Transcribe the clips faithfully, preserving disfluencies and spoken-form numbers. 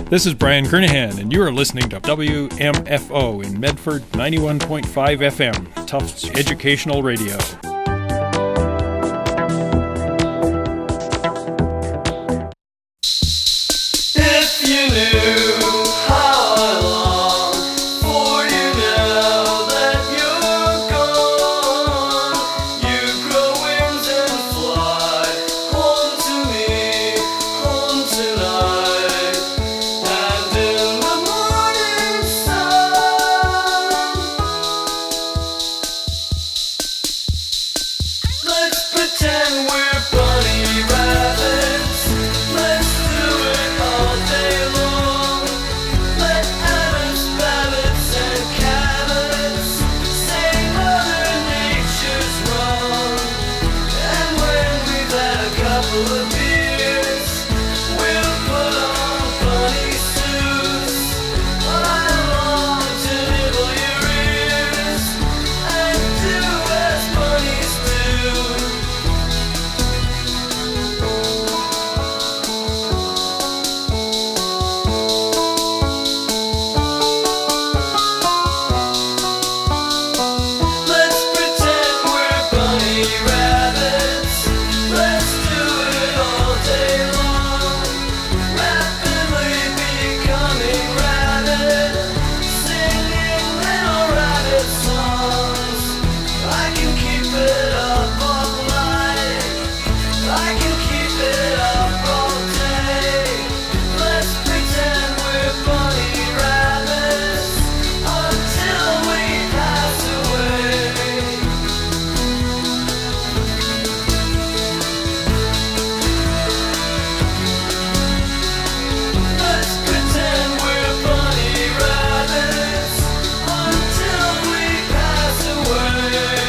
This is Brian Kernahan, and you are listening to W M F O in Medford, ninety-one point five F M, Tufts Educational Radio. If you knew how I long for you now that you're gone, you grow wings and fly home to me, home tonight. And in the morning sun, let's pretend we're bunny rabbits. Let's do it all day long. Let Adams, Babbitts, and Cabots say Mother Nature's wrong. And when we've had a couple of beers, we'll put on bunny suits. I long to nibble your ears and do as bunnies do. Let's pretend we're bunny rabbits. Let's do it all day long. Rapidly becoming rabid, singing little rabbit songs. I can keep it up all night. I can keep it up all day. Let's pretend we're bunny rabbits until we pass away. Let's pretend we're bunny rabbits until we pass away.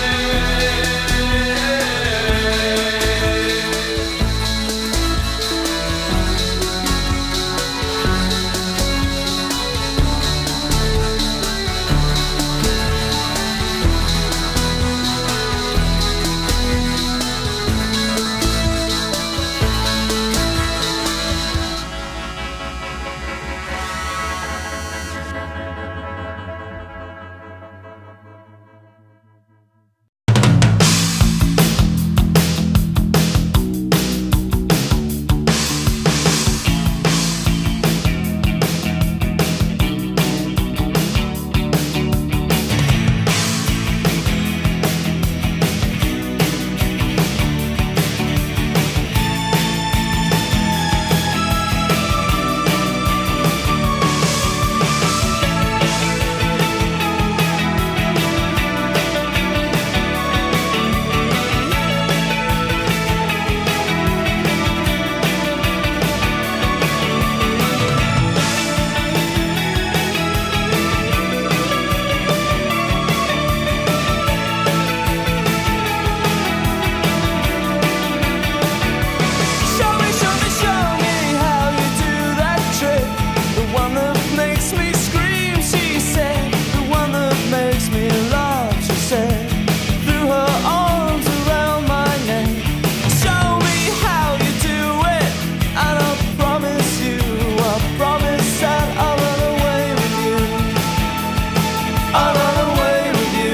Show me, show me, show me how you do that trick. The one that makes me scream, she said. The one that makes me laugh, she said. Threw her arms around my neck. Show me how you do it, and I promise you, I promise that I'll run away with you. I'll run away with you.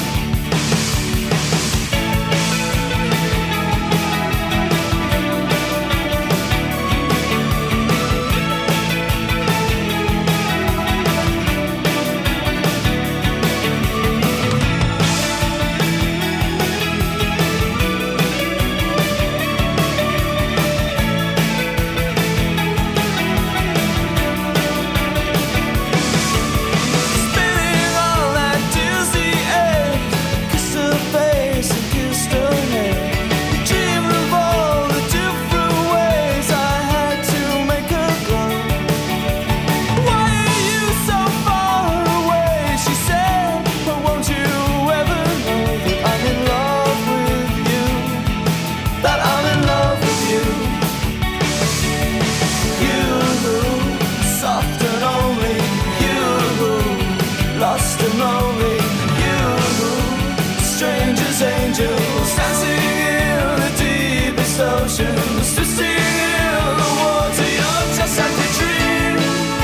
Spinning on that dizzy edge, kissed her face and kissed her head. Dreamed of all the different ways I had to make her glow. Why are you so far away? She said, but won't you ever know that I'm in love with you? That I'm in love with you. You, soft and only you, lost and lonely you, strangers, angels, dancing in the deepest oceans, twisting in the water. You're just like a dream.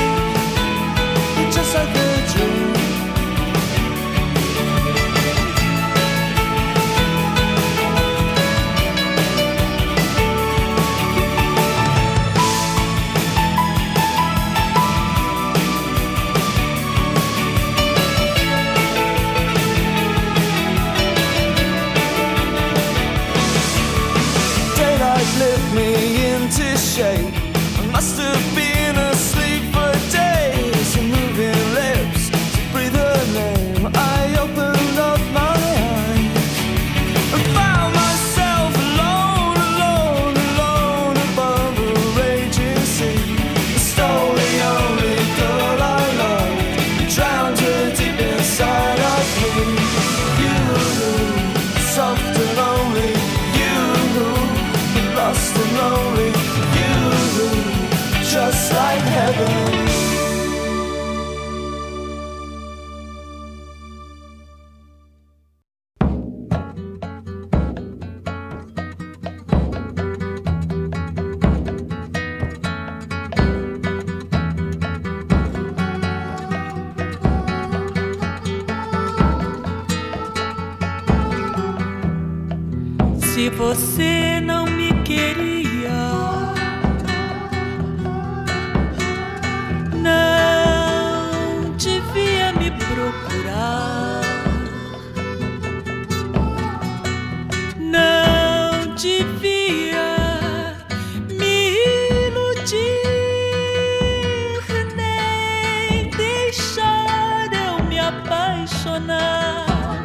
Se você não me queria, não devia me procurar, não devia me iludir, nem deixar eu me apaixonar.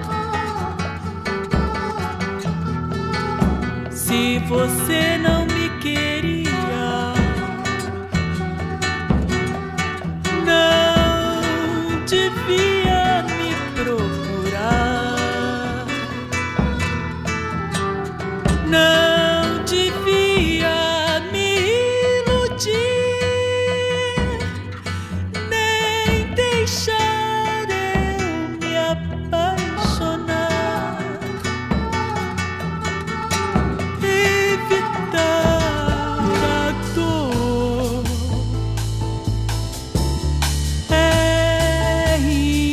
Se você não me queria, não devia me procurar, não devia me iludir, nem deixar eu me apaixonar. É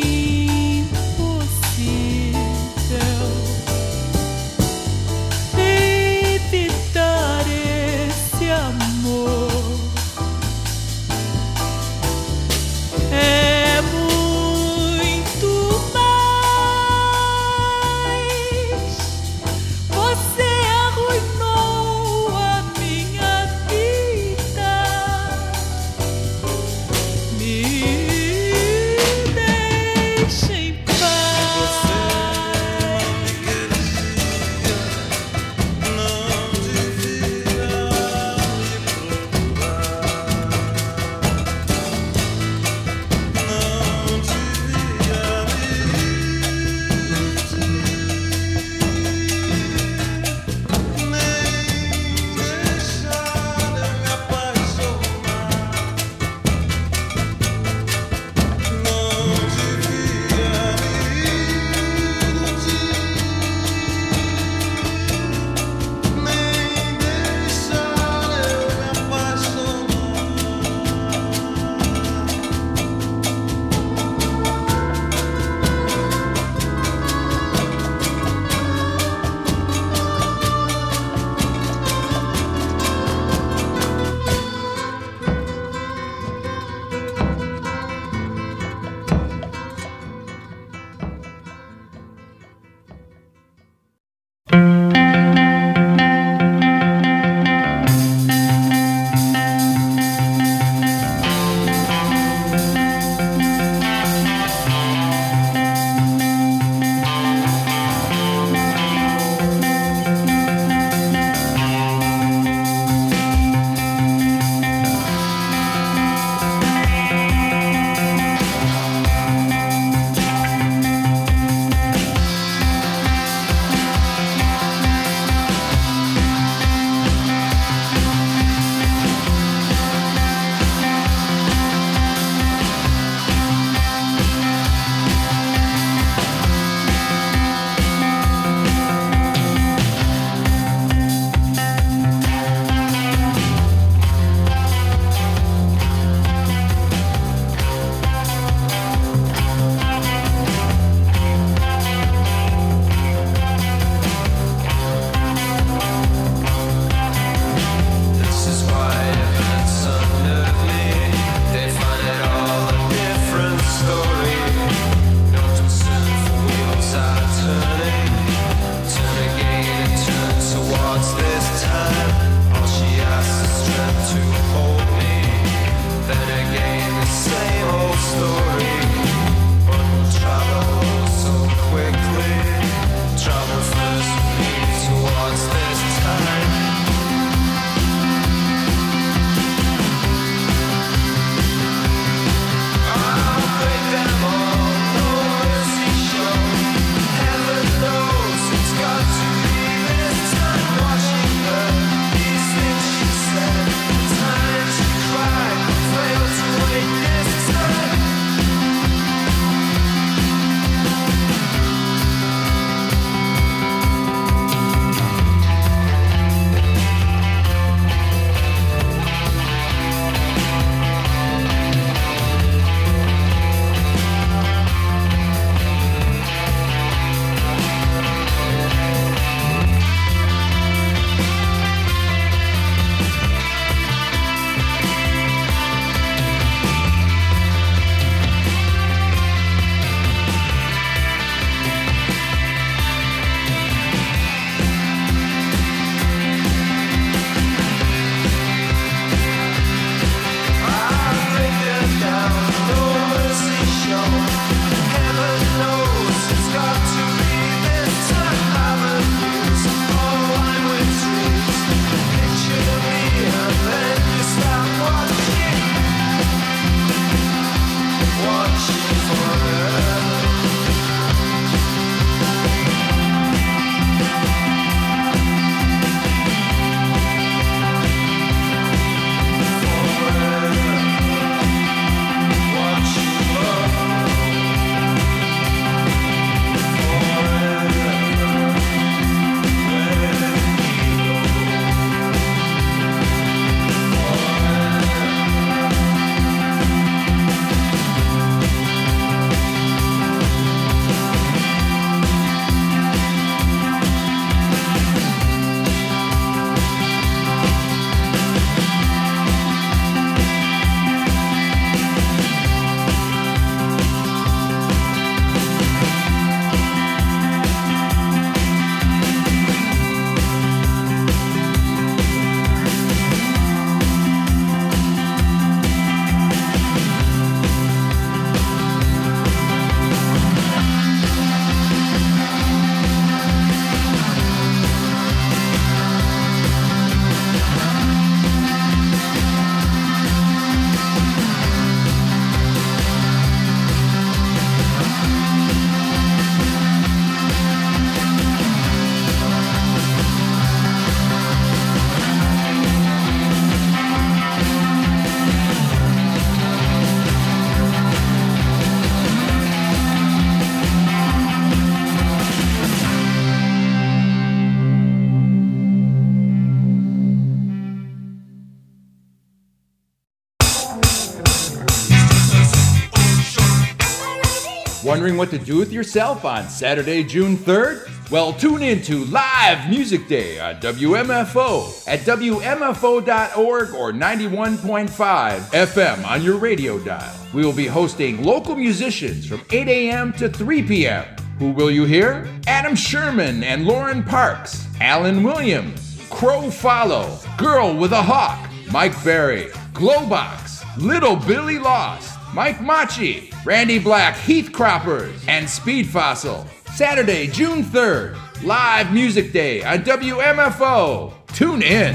Wondering what to do with yourself on Saturday, June third? Well, tune in to Live Music Day on W M F O at W M F O dot org or ninety-one point five F M on your radio dial. We will be hosting local musicians from eight a.m. to three p.m. Who will you hear? Adam Sherman and Lauren Parks, Alan Williams, Crow Follow, Girl with a Hawk, Mike Berry, Glowbox, Little Billy Lost, Mike Machi, Randy Black, Heath Croppers, and Speed Fossil. Saturday, June third, Live Music Day on W M F O. Tune in.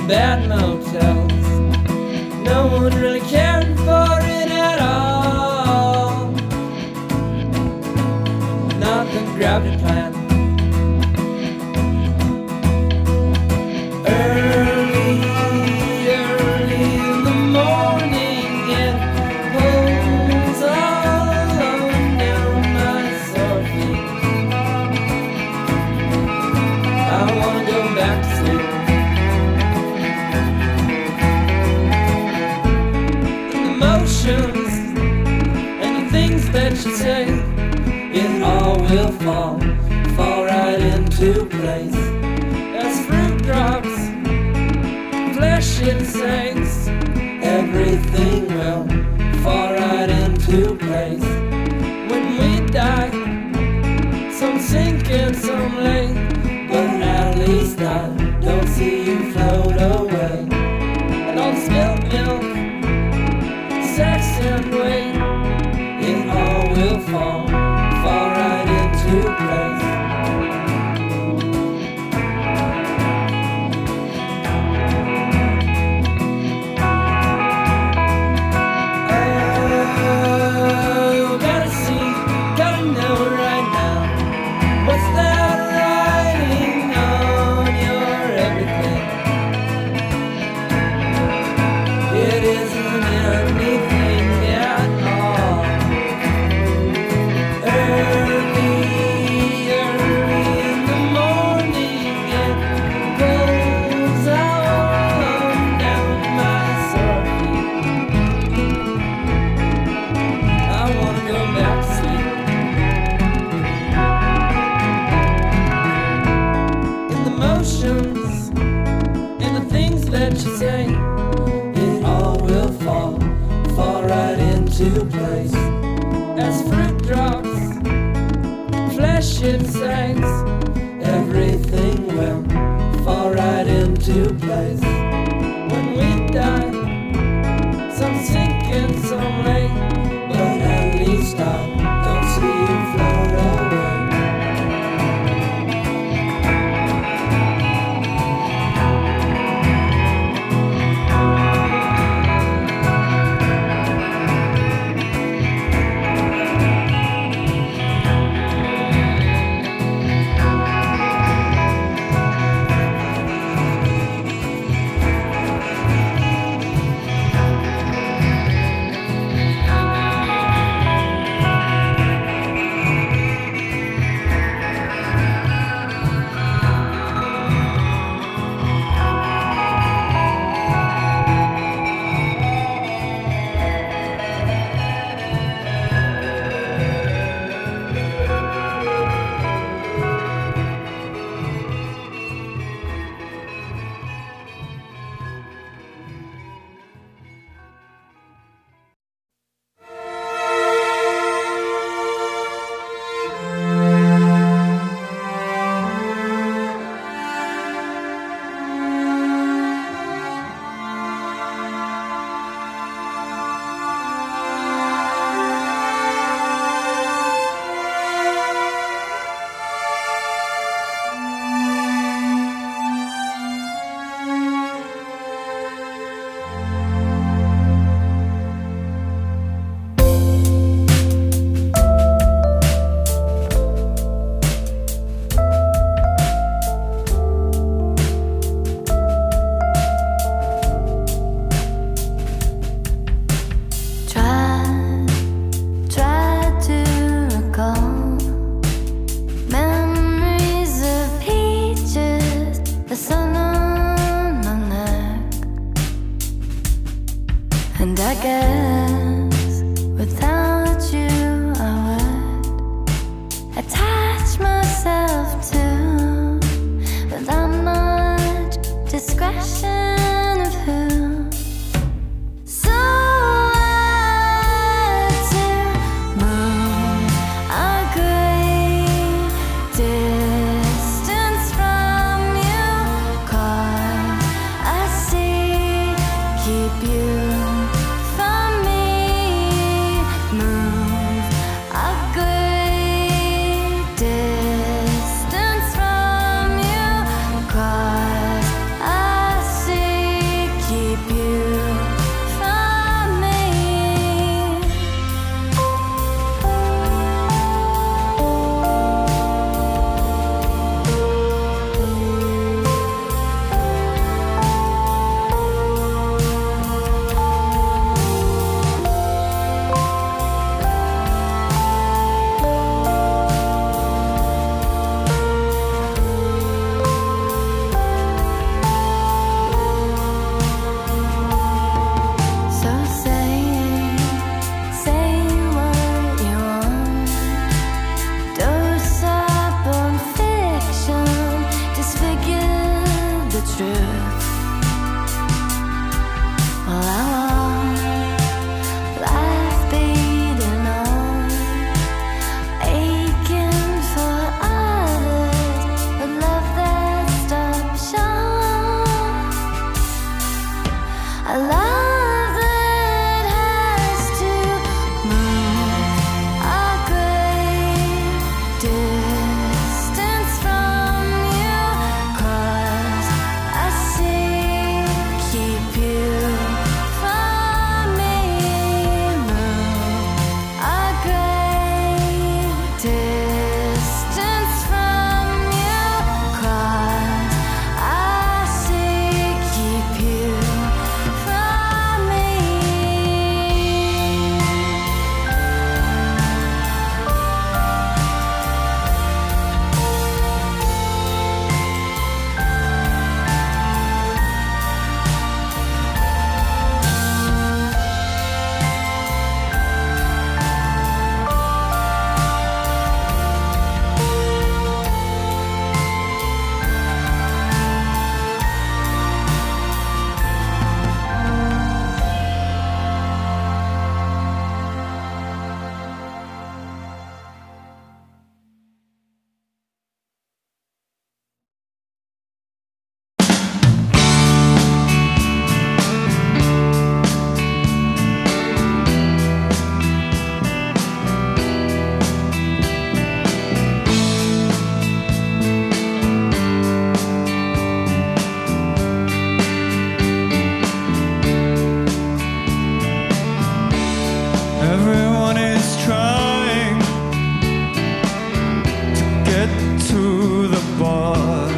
bad motels. No one really cared for it at all. Not the gravity plan. Early, early in the morning, it pulls all alone down my sore feet. I wanna go back to sleep. And the things that you say, it all will fall, fall right into place. As fruit drops, flesh it sinks, everything will fall right into place. When we die, some sink and some lay, but at least I don't see you float away. And all the spilled milk, sex and weight, it all will fall, fall right into place. Oh, gotta see, gotta know right now, what's that writing on your everything? It isn't anything at all. Early, early in the morning, it pulls all down my sore feet. I wanna go back to sleep. In the motions, in the things that you say, it all will fall, fall right into place. As fruit drops, flesh it sinks, everything will fall right into place. When we die, some sink and some lay, but at least I don't see you float away. All I want, life beating on, aching for others, but love that stops short. A love that has to move a great distance from you, 'cause I see, keep you from me. Move a great distance from you, 'cause I see, keep you from me. Everyone is trying to get to the bar.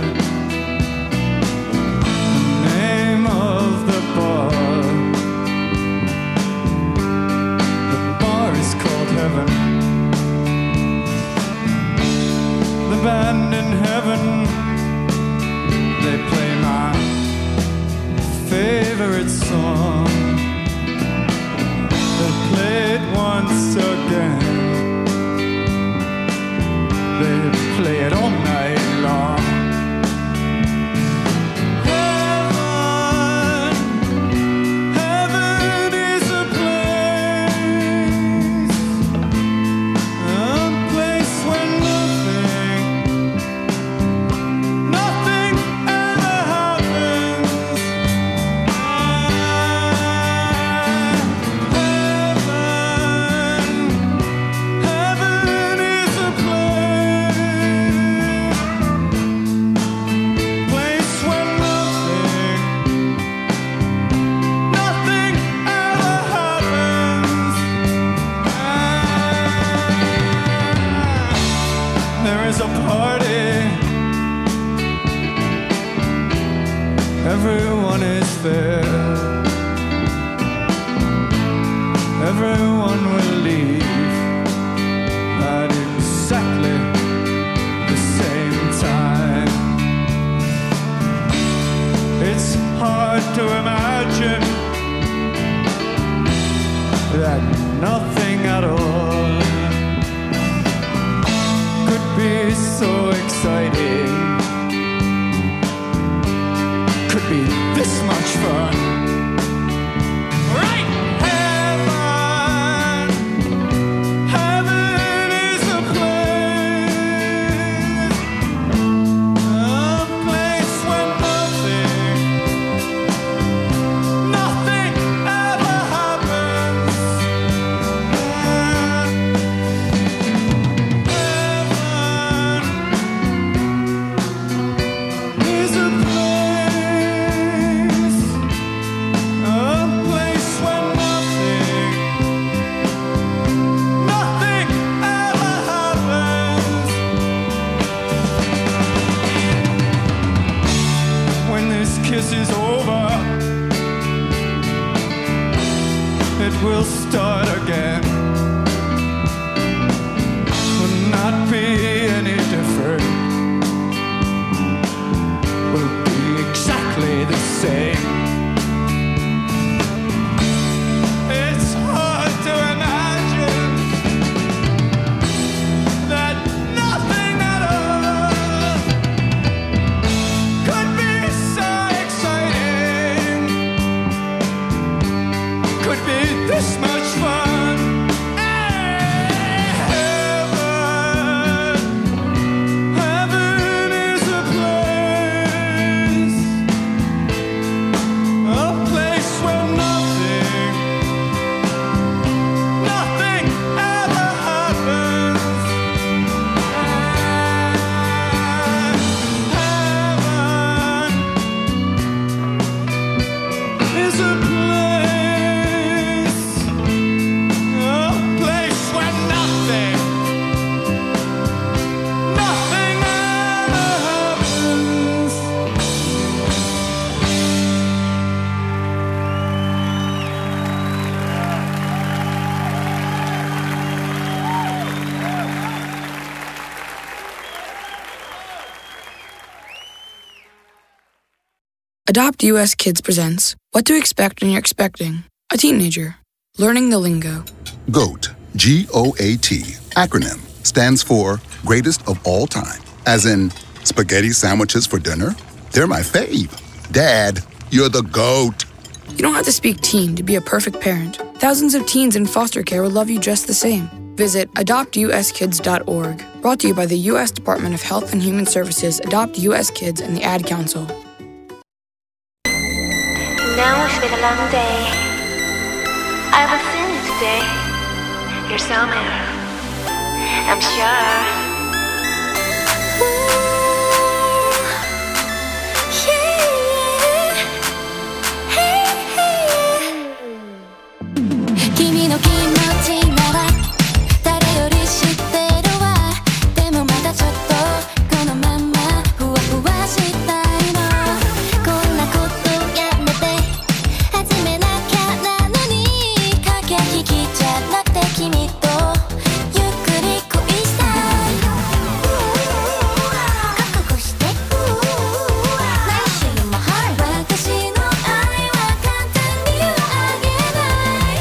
The name of the bar, the bar is called Heaven. The band in heaven, they play my favorite song. They'll play it once again. They play it all night long. Heaven, heaven is a place, a place where nothing, nothing ever happens. Heaven is a place, place where nothing, nothing ever happens. There is a party, everyone is there. Everyone will leave at exactly the same time. It's hard to imagine that nothing at all could be so exciting, could be this much fun. Right! Heaven, heaven is a place, a place where nothing, nothing ever happens. Heaven is a place, a place where nothing, nothing ever happens. When this kiss is over, it will start again. Will not be any different. Will be exactly the same. It's hard to imagine that nothing at all could be so exciting. is a place, a place where nothing, nothing ever happens. Adopt U S Kids presents What to Expect When You're Expecting a Teenager, Learning the Lingo. GOAT, G O A T, acronym, stands for Greatest of All Time. As in, spaghetti sandwiches for dinner? They're my fave. Dad, you're the GOAT. You don't have to speak teen to be a perfect parent. Thousands of teens in foster care will love you just the same. Visit adopt u s kids dot org. Brought to you by the U S Department of Health and Human Services, Adopt U S Kids, and the Ad Council. Now it's been a long day. I will sing it today. Your summer, I'm sure. Ooh, yeah. Hey, hey. 君の気持ちなら誰より知ってるわ。でもまだちょっとこのままふわふわしたいの。こんなことやめて始めなきゃなのに駆け引きじゃなくて君とゆっくり恋したい。覚悟して来週も春。私の愛は簡単にはあげない。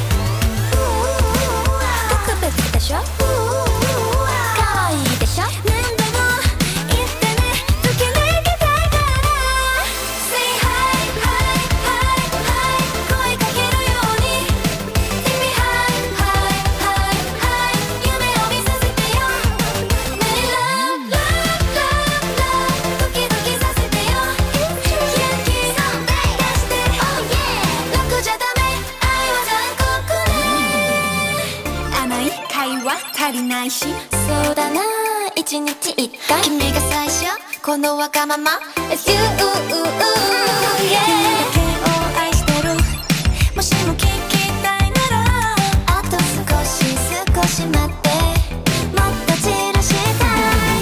特別でしょ可愛いでしょ何度も言ってねときめきたいから Say hi, hi, hi, hi 声かけるように Say me hi, hi, hi, hi 夢を見させてよ Many love, love, love, love ドキドキさせてよ勇気出して Oh yeah 楽じゃダメ愛は残酷ね甘い会話足りないしそうだな一日一回君が最初このわがまま It's you, yeah 君だけを愛してるもしも聞きたいならあと少し少し待ってもっと散らしたい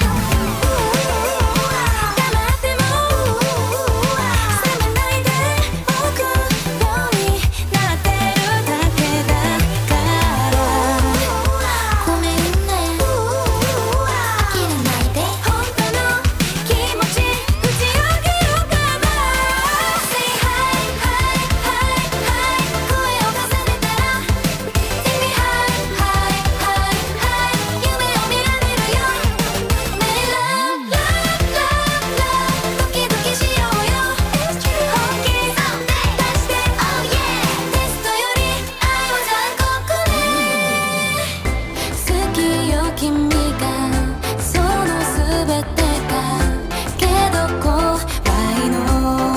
黙っても責めないでおくようになってるだけだからごめんね諦めないで本当の気持ち打ち明けようかな Say hi, hi, hi, hi 声を重ねたら Say me hi, hi, hi, hi 夢を見られるよ Many love, love, love, love ドキドキしようよ本気出して Oh yeah テストより愛は残酷ね好きよ君がその全てがけど怖いの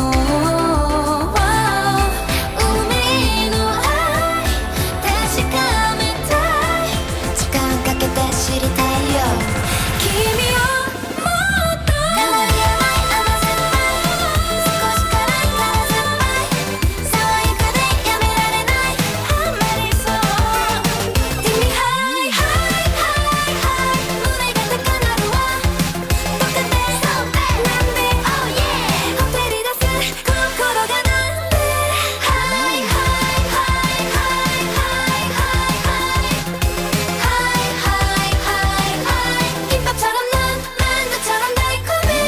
海の愛確かめたい時間かけて知りたいよ君をもっとたまり甘い甘酸っぱい少し辛い辛酸っぱい爽やかでやめられないハマりそう Tell me hi, hi, hi, hi 胸が高鳴るわ溶けてなんで Oh yeah ほてり出す心がなんで Hi, hi, hi, hi, hi, hi, hi Hi, hi, hi, hi 김밥처럼 난 만두처럼 달콤해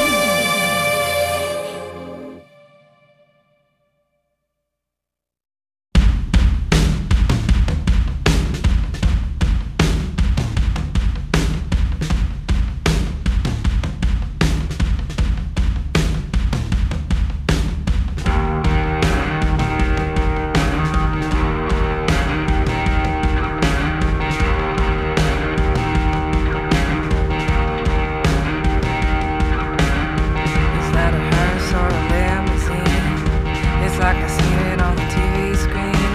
Is that a hearse or a limousine? It's like I seen it on the T V screen.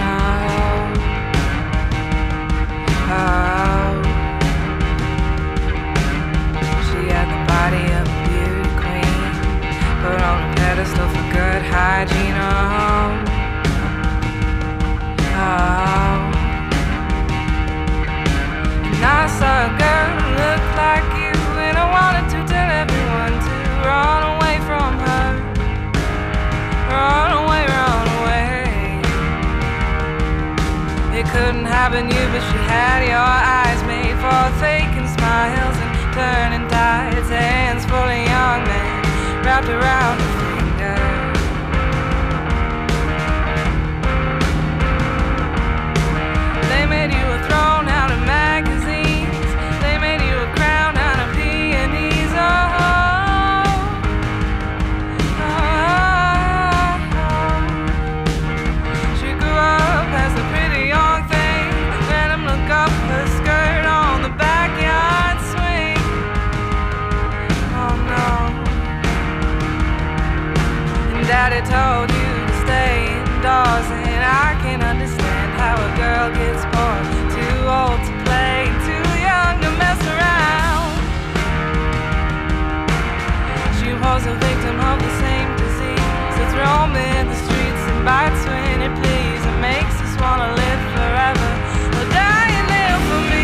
Oh, oh. She had the body of a beauty queen, put on a pedestal for good hygiene. Oh, having you, but she had your eyes made for faking smiles and turning tides. Hands full of young men wrapped around her finger. They made you a throne out of magazines. They made you a crown out of peonies. Oh, oh, oh. She grew up as a pretty young thing. Let him look up her skirt on the backyard swing. Oh no. And Daddy told you to stay indoors, and I can understand how a girl gets bored. Too old to play, too young to mess around. She was a victim of the same disease that's roaming the streets and bites when it pleases. It makes us wanna live forever or die and live for me.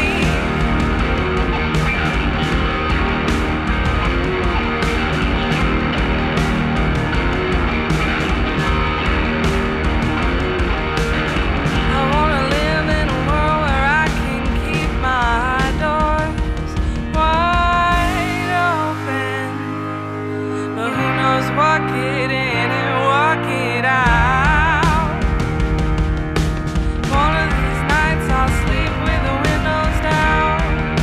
I wanna live in a world where I can keep my doors wide open, but who knows what get in and what get out. One of these nights I'll sleep with the windows down,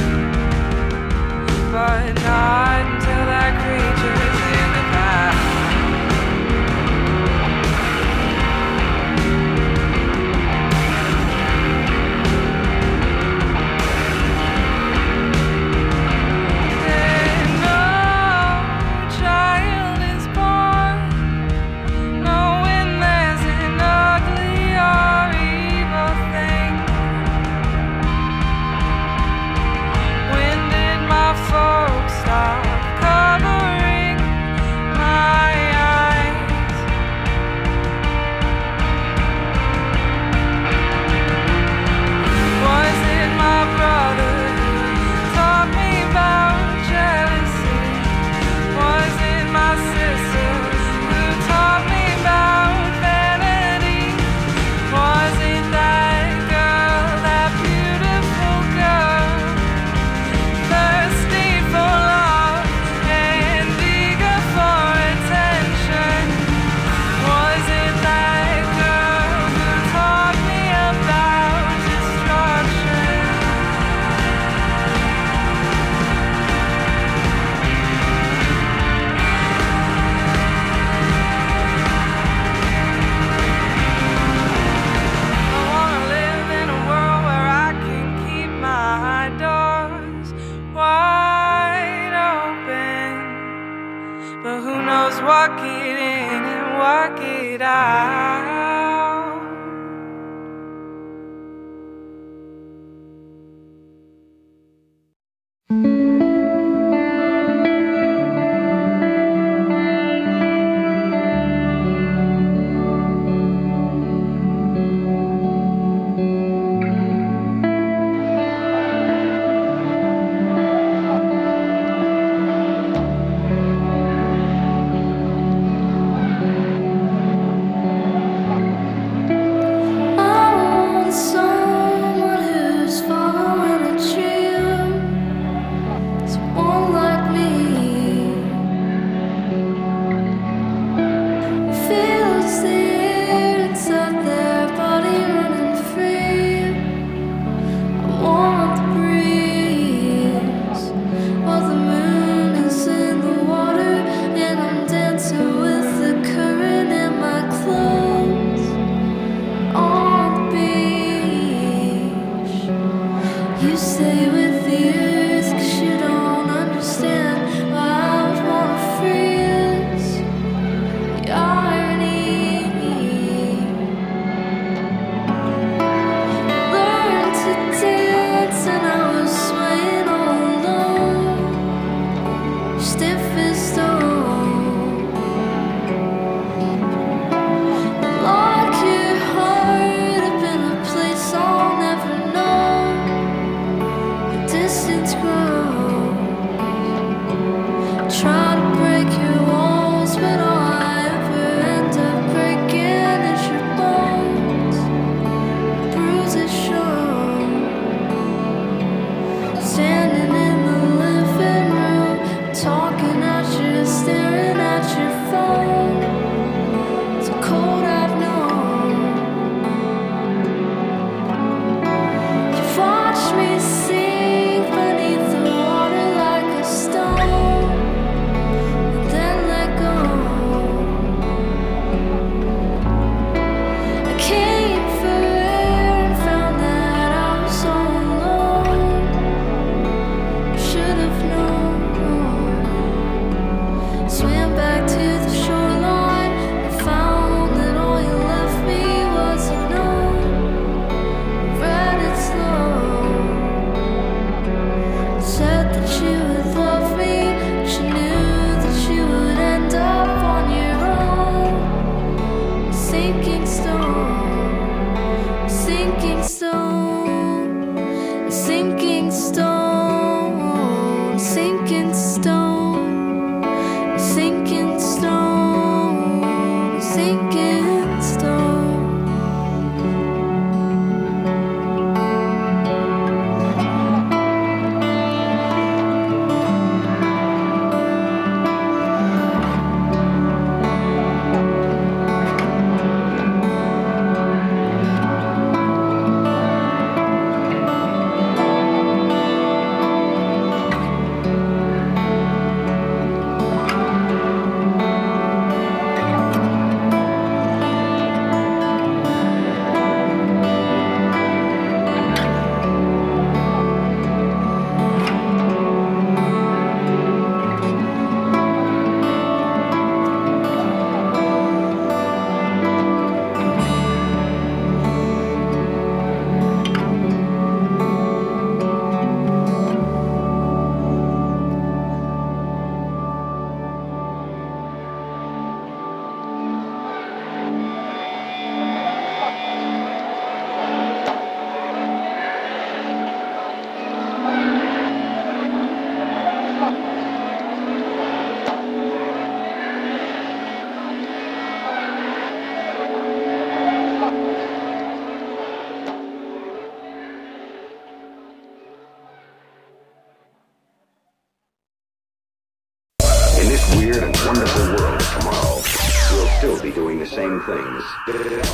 but not until that creature's in the past. And no child is born knowing there's an ugly or evil thing. When did my folks stop covering my eyes? Was it my brother who taught me about jealousy? Was it my sister who taught me about vanity? Was it that girl, that beautiful girl, thirsty for love and eager for attention? Was it that girl who taught me about destruction? I wanna live in a world where I can keep my doors wide open, but who knows what get in and what get out.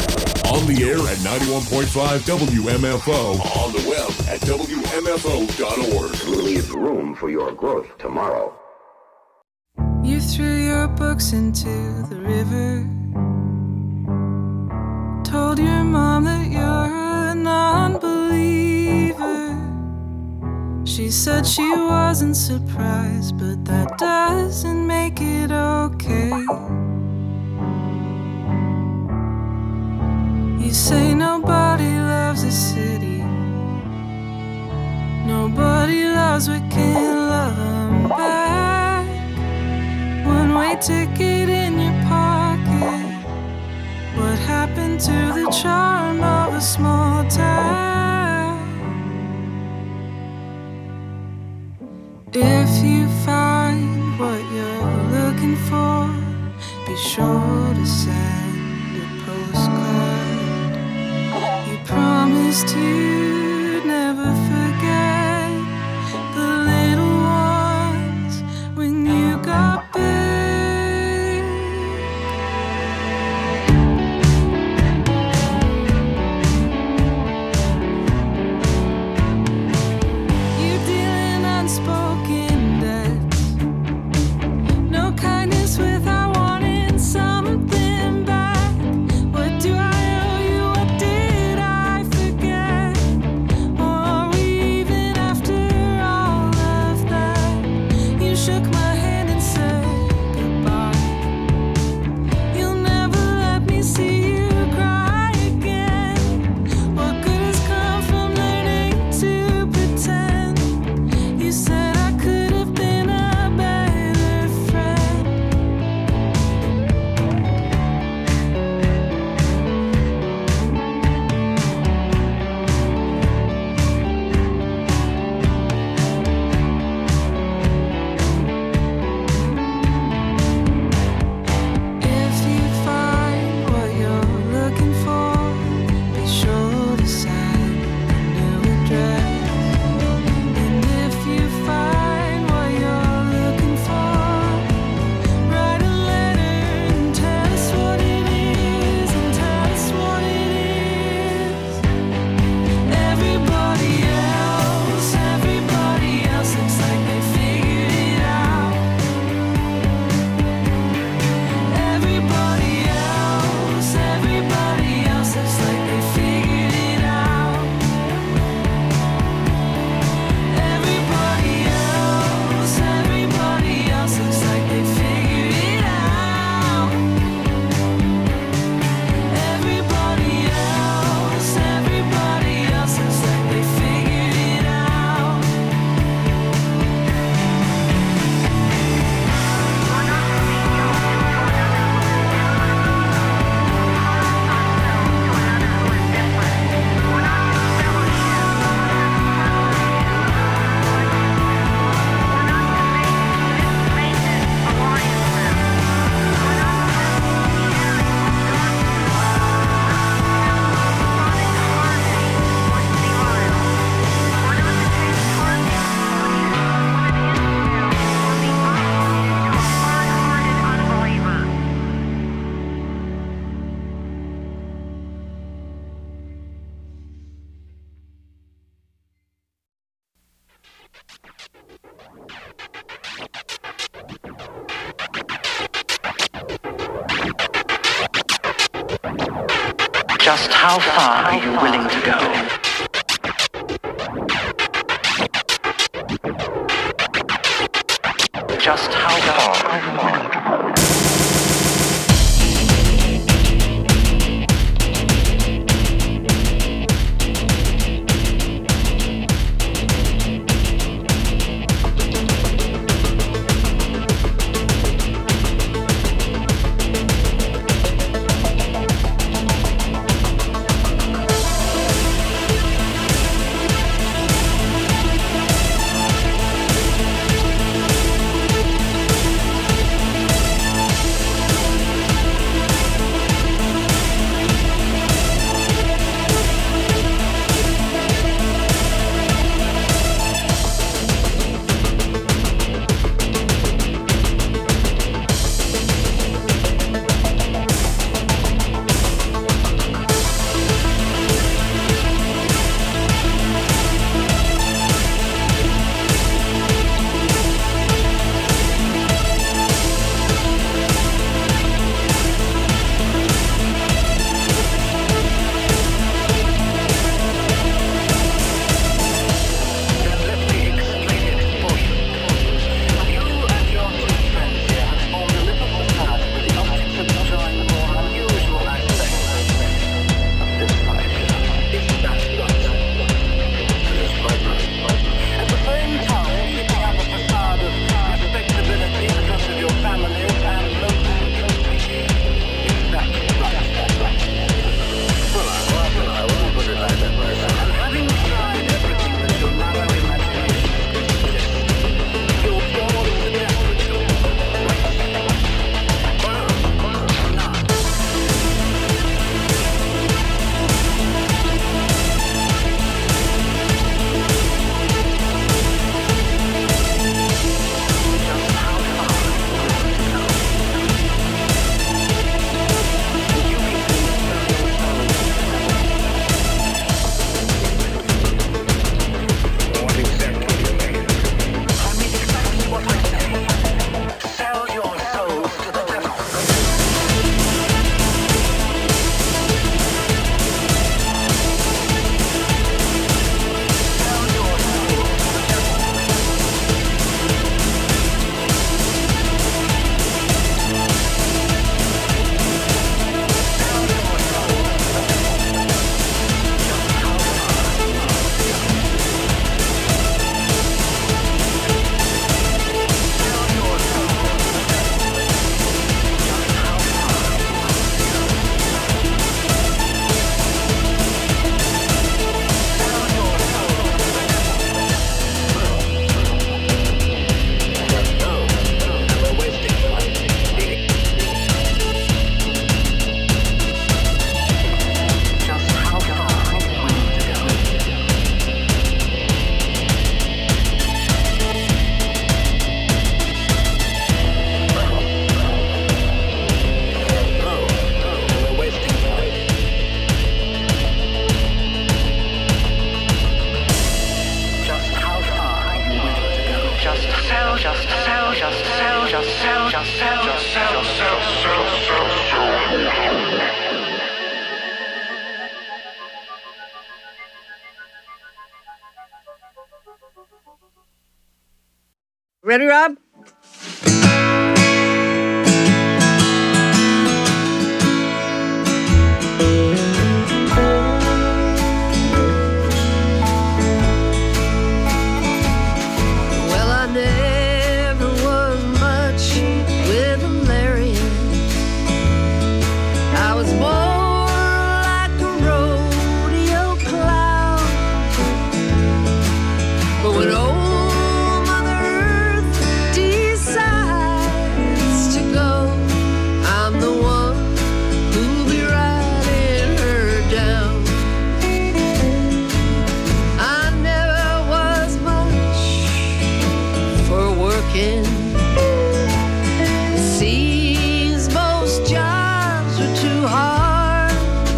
On the air at ninety-one point five W M F O. On the web at W M F O dot org. Leave room for your growth tomorrow. You threw your books into the river. Told your mom that you're a non-believer. She said she wasn't surprised, but that doesn't make it okay. You say nobody loves a city. Nobody loves what can't love them back. One-way ticket in your pocket. What happened to the charm of a small town? If you find what you're looking for, be sure to send a postcard. You promised you'd never forget the little ones when you got big. You're dealing unspoken debts. No kindness without wanting something back. What do I owe you? What did I forget? Or are we even after all of that? You shook my hand and said goodbye. You'll never let me see you cry again. What good has come from learning to pretend? You said I could have been a better friend. If you find what you're looking for, be sure to send a new address. And if you find what you're looking for, write a letter and tell us what it is, and tell us what it is. Everybody else, everybody else looks like they figured it out. Everybody else, everybody else looks like they figured it out. Everybody else, everybody else looks like they figured it out. Everybody else, everybody else looks like they figured it out. Just how far are you willing to go? Just how far are you willing to go? Ready, Rob? Well, I never was much with a Marion. I was more like a rodeo clown. But when old Mother Earth decides to go, I'm the one who'll be riding her down. I never was much for working. Seems most jobs are too hard.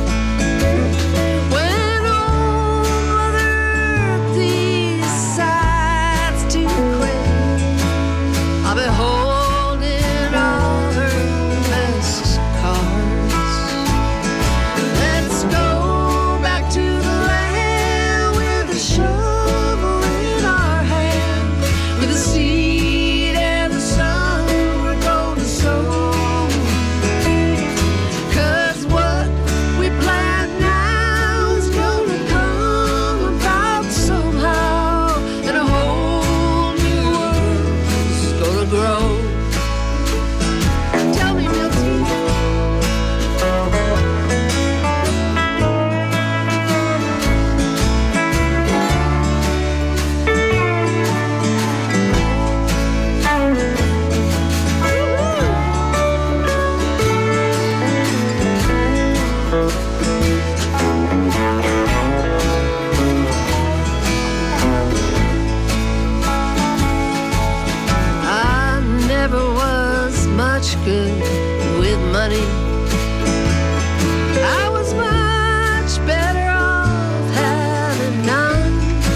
When old Mother Earth decides to quit, I'll be holding all her best cards. Let's go back to the land with a shovel in our hand, with a seed and the sun we're gonna sow. 'Cause what we plant now is gonna come about somehow, and a whole new world's gonna grow. Tell me, Milty. I never was much good with money. I was much better off having none.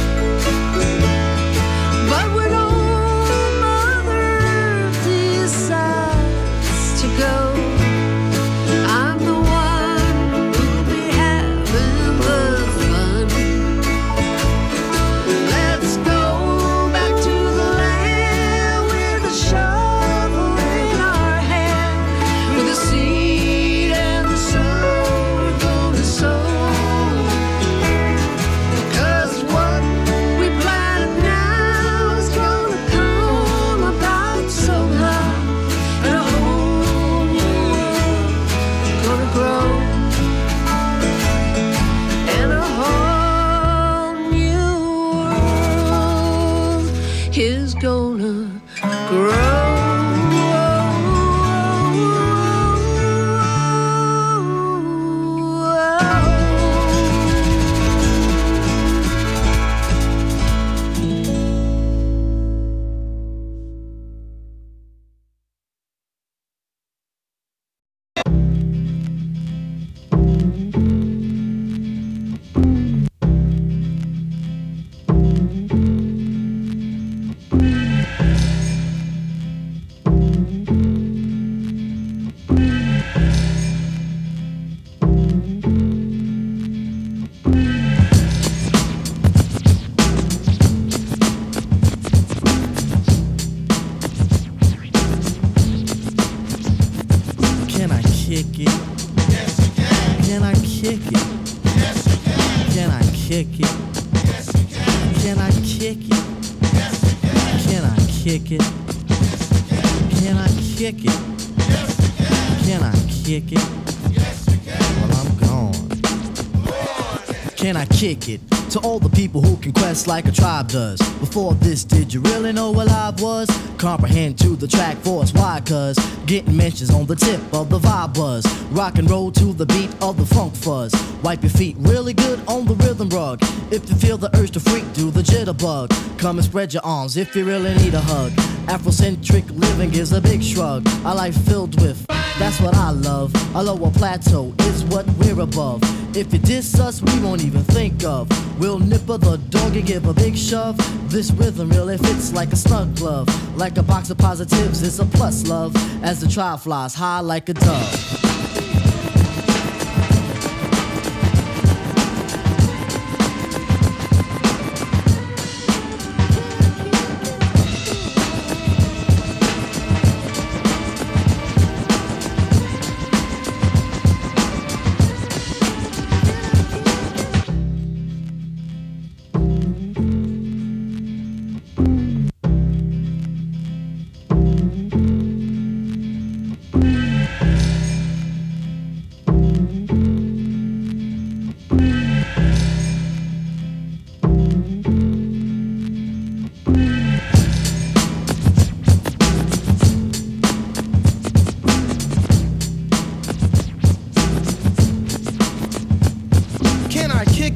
But when old Mother Earth decides to go, I'm the one who'll be having the fun. Let's go back to the land with a shovel in our hand, with a seed and the sun we're gonna sow. 'Cause what we plant now is gonna come about somehow, and a whole new world gonna grow, and a whole new world is gonna Can I kick it? Yes, you can. Can I kick it? Yes, you can. Can I kick it? Yes, you can. Can I kick it? Yes, you can. Can I kick it? Can I kick it? Yes, you can. Can I kick it? Yes, you can. Well, I'm gone. Can I kick it? To all the people who can quest like a tribe does. Before this, did you really know what live was? Comprehend to the track force, why? Cause getting mentions on the tip of the vibe buzz. Rock and roll to the beat of the funk fuzz. Wipe your feet really good on the rhythm rug. If you feel the urge to freak, do the jitterbug. Come and spread your arms if you really need a hug. Afrocentric living is a big shrug. A life filled with, that's what I love. A lower plateau is what we're above. If you diss us, we won't even think of. We'll nipper the dog and give a big shove. This rhythm really fits like a snug glove. Like a box of positives, it's a plus love. As the trial flies high like a dove.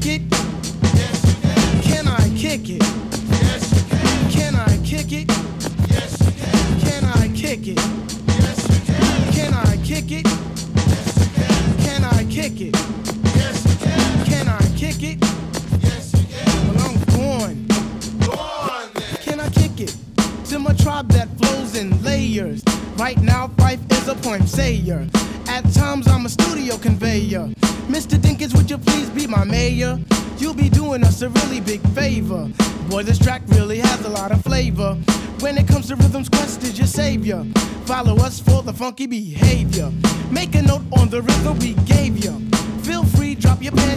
it? Yes, you can. Can I kick it? Yes, you can. Can I kick it? Yes, you can. Can I kick it? Yes, you can. Can I kick it? Yes, you can. Can I kick it? Yes, you can. Can I kick it? Yes, you can. Well, I'm going. Go on, then. Can I kick it? To my tribe that flows in layers. Right now, Fife is a poem sayer. At times, I'm a studio conveyor. Mister Dinkins, would you please be my mayor? You'll be doing us a really big favor. Boy, this track really has a lot of flavor. When it comes to rhythms, Quest is your savior. Follow us for the funky behavior. Make a note on the rhythm we gave you. Feel free, drop your pen